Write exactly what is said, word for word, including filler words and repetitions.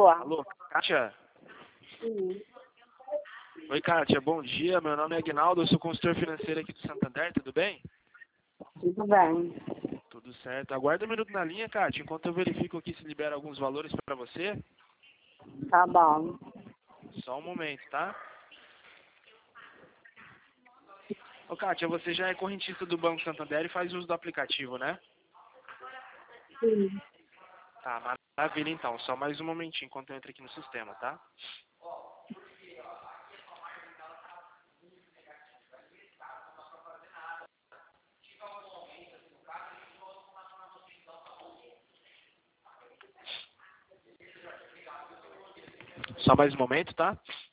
Alô? Alô, Kátia? Sim. Oi, Kátia, bom dia. Meu nome é Aguinaldo, eu sou consultor financeiro aqui do Santander, tudo bem? Tudo bem. Tudo certo. Aguarda um minuto na linha, Kátia, enquanto eu verifico aqui se libera alguns valores para você. Tá bom. Só um momento, tá? Ô, Kátia, você já é correntista do Banco Santander e faz uso do aplicativo, né? Sim. Tá, maravilha então. Só mais um momentinho enquanto eu entro aqui no sistema, tá? Só mais um momento, tá?